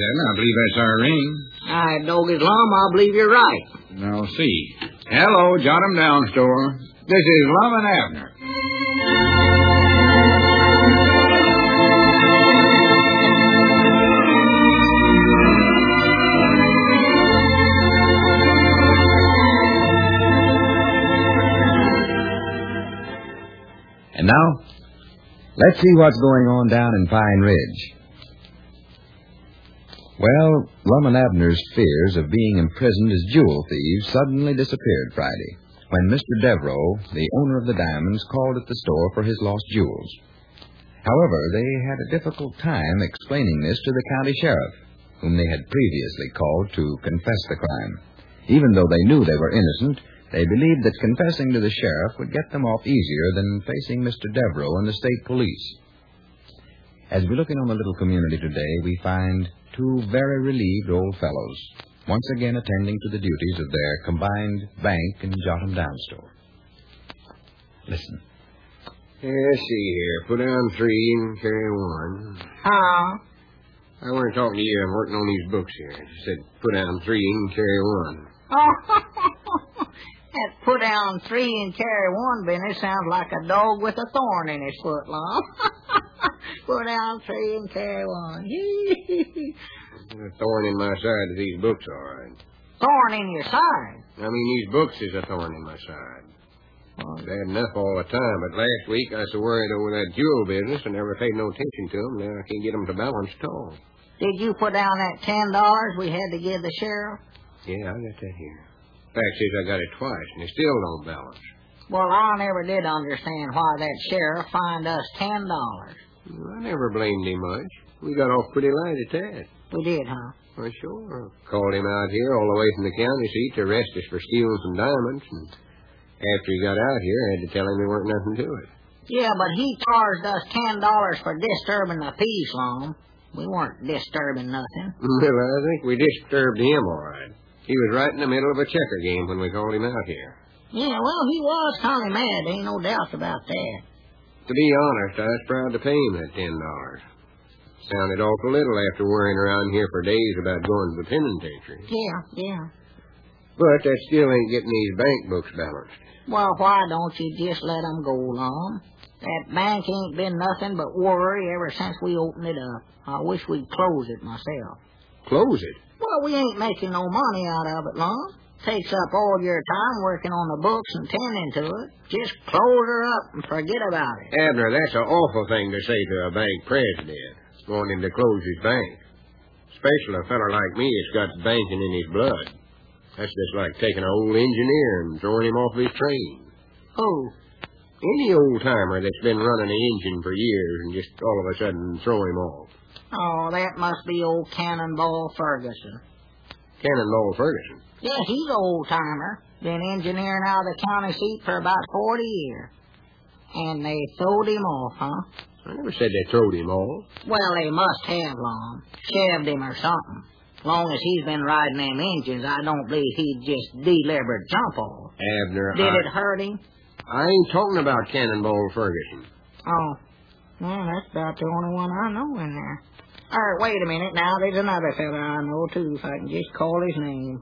I believe that's our ring. I doggies Lum, I believe you're right. Now, see. Hello, Jot 'em Down store. This is Lum and Abner. And now, let's see what's going on down in Pine Ridge. Well, Lum and Abner's fears of being imprisoned as jewel thieves suddenly disappeared Friday when Mr. Devereaux, the owner of the diamonds, called at the store for his lost jewels. However, they had a difficult time explaining this to the county sheriff, whom they had previously called to confess the crime. Even though they knew they were innocent, they believed that confessing to the sheriff would get them off easier than facing Mr. Devereaux and the state police. As we look in on the little community today, we find two very relieved old fellows, once again attending to the duties of their combined bank and Jot 'em Down store. Listen. Let's see here. Put down 3 and carry 1. Huh? I weren't talking to you. I'm working on these books here. I said put down 3 and carry 1. Oh, that put down 3 and carry 1 business sounds like a dog with a thorn in his foot, Lum. Put down 3 and carry 1. A thorn in my side that these books are. Thorn in your side? I mean, these books is a thorn in my side. I've had enough all the time, but last week I was so worried over that jewel business and never paid no attention to them. Now I can't get them to balance at all. Did you put down that $10 we had to give the sheriff? Yeah, I got that here. Fact is, I got it twice, and they still don't balance. Well, I never did understand why that sheriff fined us $10. I never blamed him much. We got off pretty light at that. We did, huh? Well, sure. Called him out here all the way from the county seat to arrest us for stealing some diamonds, and after he got out here, I had to tell him there weren't nothing to it. Yeah, but he charged us $10 for disturbing the peace, Lum. We weren't disturbing nothing. Well, I think we disturbed him all right. He was right in the middle of a checker game when we called him out here. Yeah, well, he was kind of mad. Ain't no doubt about that. To be honest, I was proud to pay him that $10. Sounded awful little after worrying around here for days about going to the penitentiary. Yeah. But that still ain't getting these bank books balanced. Well, why don't you just let 'em go, Lum? That bank ain't been nothing but worry ever since we opened it up. I wish we'd close it myself. Close it? Well, we ain't making no money out of it, Lum. Takes up all your time working on the books and tending to it. Just close her up and forget about it. Abner, that's an awful thing to say to a bank president, wanting him to close his bank. Especially a feller like me that's got banking in his blood. That's just like taking an old engineer and throwing him off his train. Who? Any old-timer that's been running an engine for years and just all of a sudden throw him off. Oh, that must be old Cannonball Ferguson. Cannonball Ferguson? Yeah, he's an old-timer. Been engineering out of the county seat for about 40 years. And they throwed him off, huh? I never said they throwed him off. Well, they must have, Lum. Shoved him or something. Long as he's been riding them engines, I don't believe he'd just deliberate jump off. Abner, Did it hurt him? I ain't talking about Cannonball Ferguson. Oh. Well, that's about the only one I know in there. Wait a minute now. There's another fella I know, too, if I can just call his name.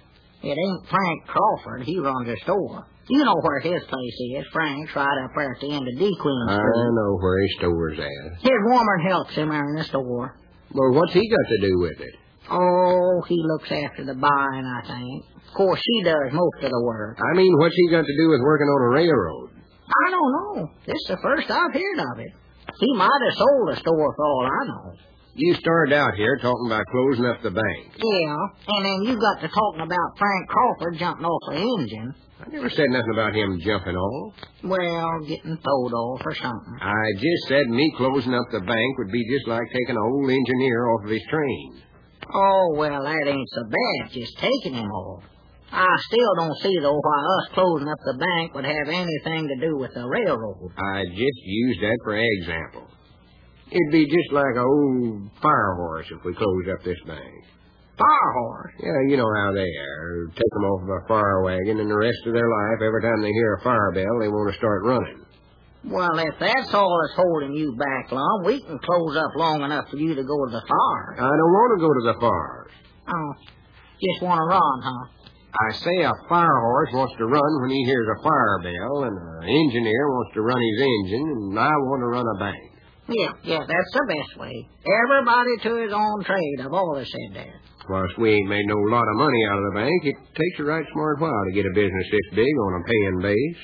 It ain't Frank Crawford. He runs a store. You know where his place is. Frank's right up there at the end of D. Queen Street. I know where his store's at. His woman helps him there in the store. Well, what's he got to do with it? Oh, he looks after the buying, I think. Of course, she does most of the work. I mean, what's he got to do with working on a railroad? I don't know. This is the first I've heard of it. He might have sold the store for all I know. You started out here talking about closing up the bank. Yeah, and then you got to talking about Frank Crawford jumping off the engine. I never said nothing about him jumping off. Well, getting throwed off or something. I just said me closing up the bank would be just like taking an old engineer off of his train. Oh, well, that ain't so bad, just taking him off. I still don't see, though, why us closing up the bank would have anything to do with the railroad. I just used that for example. It'd be just like an old fire horse if we closed up this bank. Fire horse? Yeah, you know how they are. Take them off of a fire wagon, and the rest of their life, every time they hear a fire bell, they want to start running. Well, if that's all that's holding you back, Lum, we can close up long enough for you to go to the fires. I don't want to go to the fires. Oh, just want to run, huh? I say a fire horse wants to run when he hears a fire bell, and an engineer wants to run his engine, and I want to run a bank. Yeah, that's the best way. Everybody to his own trade. I've always said that. Plus, we ain't made no lot of money out of the bank. It takes a right smart while to get a business this big on a paying base.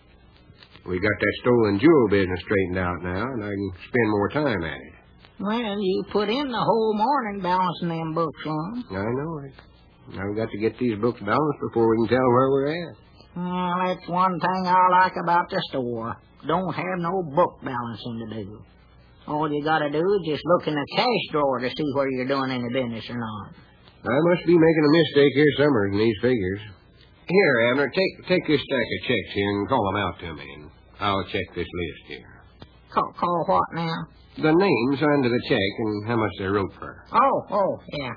We got that stolen jewel business straightened out now, and I can spend more time at it. Well, you put in the whole morning balancing them books, Lum. I know it. Now we've got to get these books balanced before we can tell where we're at. Well, that's one thing I like about the store. Don't have no book balancing to do. All you got to do is just look in the cash drawer to see whether you're doing any business or not. I must be making a mistake here somewhere in these figures. Here, Abner, take this stack of checks here and call them out to me, and I'll check this list here. Call what now? The names signed to the check and how much they wrote for. Oh, yeah.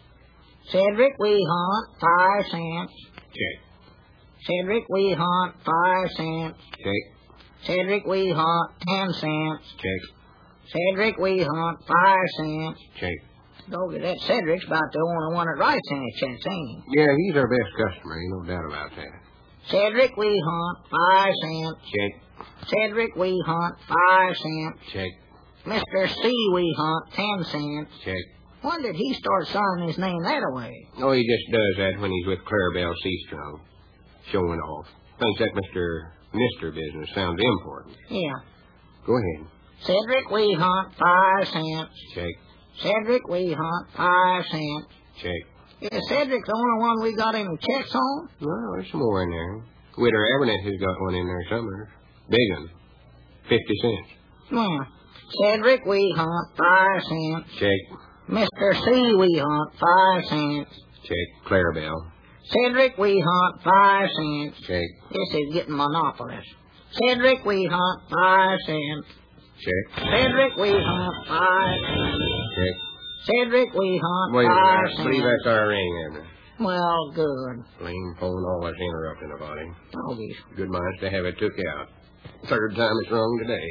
Cedric Weehunt, 5 cents. Check. Cedric Weehunt, 5 cents. Check. Cedric Weehunt, 10 cents. Check. Cedric Weehunt, 5 cents. Check. Doggy, that Cedric's about the only one that writes any checks, ain't he? Yeah, he's our best customer, ain't no doubt about that. Cedric Weehunt, 5 cents. Check. Cedric Weehunt, 5 cents. Check. Mr. C. Weehunt, 10 cents. Check. When did he start signing his name that way? Oh, he just does that when he's with Clarabelle Seastrong. Showing off. Thinks that Mr. business sounds important. Yeah. Go ahead. Cedric Weehunt, 5 cents. Check. Cedric Weehunt, 5 cents. Check. Is Cedric the only one we got any checks on? Well, there's some more in there. Widow Abernett has got one in there somewhere. Big one. 50 cents. Yeah. Cedric Weehunt, 5 cents. Check. Mr. C. Weehunt, 5 cents. Check. Clarabelle. Cedric Weehunt, 5 cents. Check. This is getting monopolist. Cedric Weehunt, 5 cents. Check. Cedric Weehunt, 5 cents. Check. Cedric Weehunt, Wait a 5 minute. cents. I believe that's our ring, Abner. Well, good. Lame phone always interrupting a body. Doggies. Good minds to have it took out. Third time it's wrong today.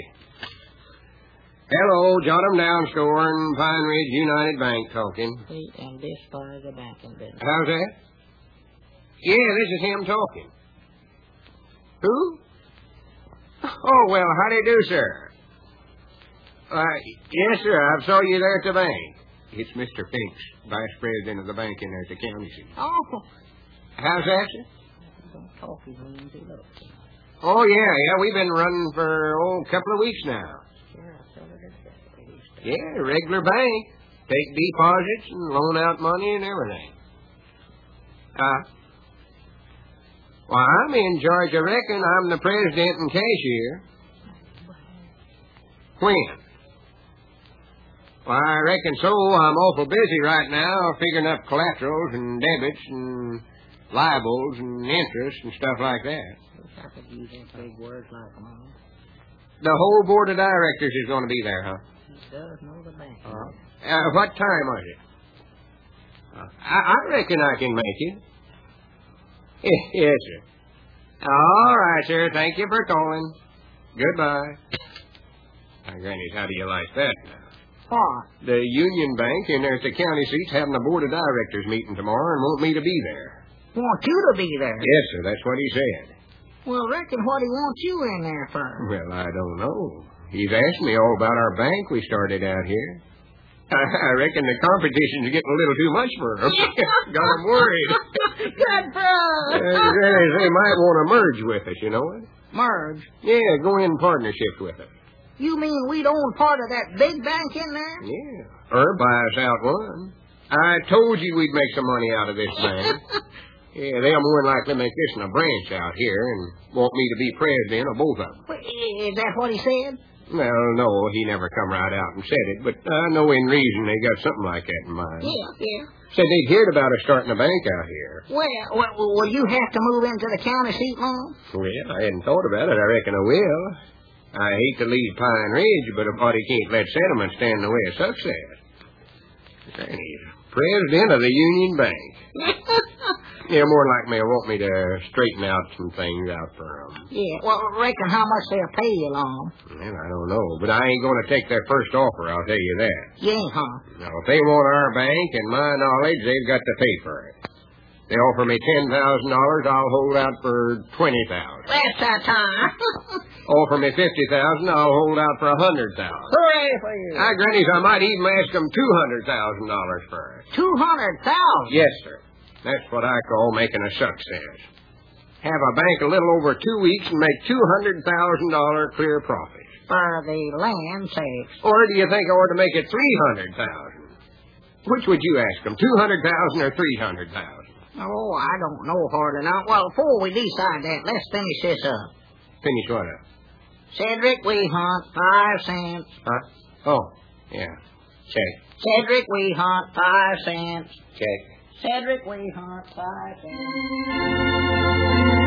Hello, Jot 'em Down Store and Pine Ridge United Bank talking. Wait, and this part of the banking business. How's that? Yeah, this is him talking. Who? Oh, well, how do you do, sir? Yes, sir, I saw you there at the bank. It's Mr. Finks, vice president of the bank in there at the county seat. Oh. How's that, sir? Don't talk his name too low. Oh, yeah, we've been running for, a couple of weeks now. Sure, I saw it at the Yeah, regular bank. Take deposits and loan out money and everything. Well, I'm in charge. I reckon I'm the president and cashier. When? Well, I reckon so. I'm awful busy right now figuring up collaterals and debits and liables and interest and stuff like that. Wish I could use them big words like mine. The whole board of directors is going to be there, huh? He does know the bank. What time was it? I reckon I can make it. Yes, sir. All right, sir. Thank you for calling. Goodbye. Now, Granny, how do you like that now? What? The Union Bank in there at the county seat's having a board of directors meeting tomorrow and want me to be there. Want you to be there? Yes, sir. That's what he said. Well, reckon what he wants you in there for? Well, I don't know. He's asked me all about our bank we started out here. I reckon the competition's getting a little too much for him. Got him worried. Good for us. They might want to merge with us, you know it? Merge? Yeah, go in partnership with us. You mean we'd own part of that big bank in there? Yeah. Or buy us out one. I told you we'd make some money out of this bank. Yeah, they'll more than likely make this in a branch out here and want me to be president of both of them. Wait, is that what he said? Well, no, he never come right out and said it, but I know in reason they got something like that in mind. Yeah. Said they'd heard about us starting a bank out here. Well, will you have to move into the county seat, Mom? Well, I hadn't thought about it. I reckon I will. I hate to leave Pine Ridge, but a body can't let sentiment stand in the way of success. He's president of the Union Bank. Yeah, more than likely they'll want me to straighten out some things out for them. Yeah, well, reckon how much they'll pay you, Lon? Well, I don't know, but I ain't going to take their first offer, I'll tell you that. You ain't, huh? Now, if they want our bank and my knowledge, they've got to pay for it. They offer me $10,000, I'll hold out for $20,000. That's our time. Offer me $50,000, I'll hold out for $100,000. Hooray for you. Grannies, I might even ask them $200,000 for it. 200,000? Yes, sir. That's what I call making a success. Have a bank a little over 2 weeks and make $200,000 clear profit. For the land sakes. Or do you think I ought to make it $300,000? Which would you ask them, $200,000 or $300,000? Oh, I don't know hardly now. Well, before we decide that, let's finish this up. Finish what up? Cedric Wehunt, 5 cents. Huh? Oh, yeah. Check. Cedric Wehunt, 5 cents. Check. Cedric Wehunt, 5 cents.